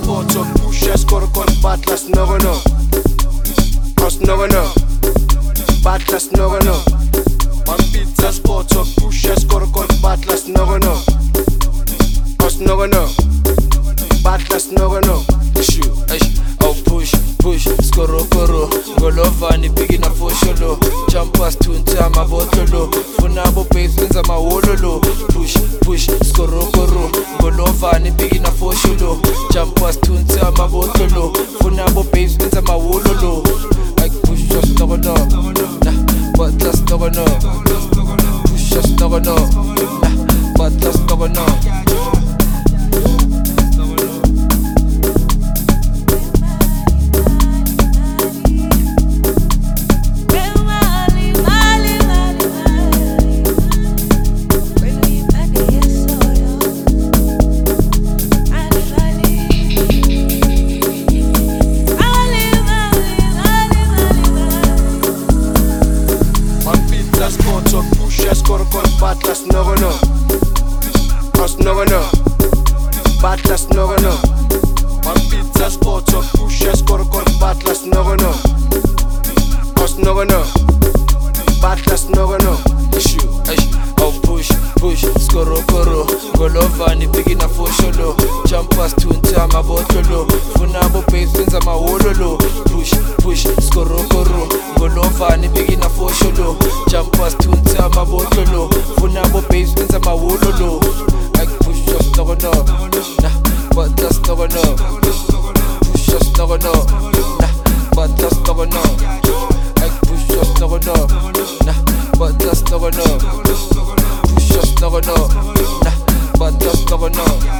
sport och pusha skorkor battlas någon oss någon battlas någon man pizza sport och pusha skorkor battlas någon oss någon battlas någon I'll push skorokoro ngolovani bigi na fosholo champas tunta mabotolo funa bo baselinza mawololo push skorokoro ngolovani bigi na fosholo champas tunta mabotolo funa bo baselinza mawololo I push just no but just no push just no but just no sport och pusha skorkor battlas någon oss någon battlas någon man pizza sport och pusha skorkor battlas någon oss någon battlas någon I'll push skorokoro ngolovani bigi na fosholo champas tunta mabotolo funa bo baselinza mawololo push skorokoro ngolovani bigi na fosholo champas tunta mabotolo funa bo baselinza mawololo I push just no but just no push just no but just no I push just no but just no push just no but just no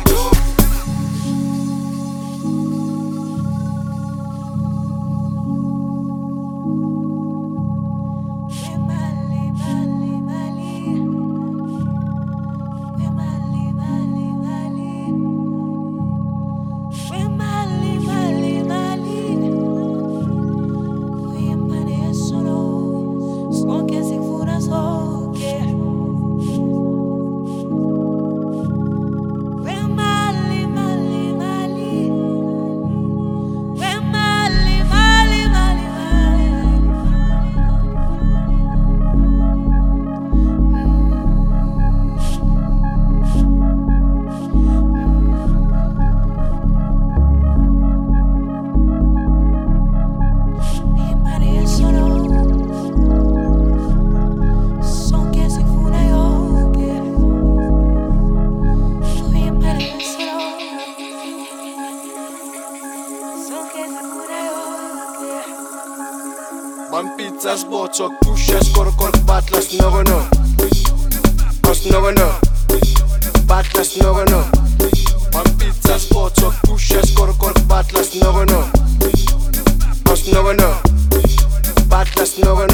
man pizza sport och pusha skorkor battlas någon oss någon battlas någon man pizza sport och pusha skorkor battlas någon oss någon battlas någon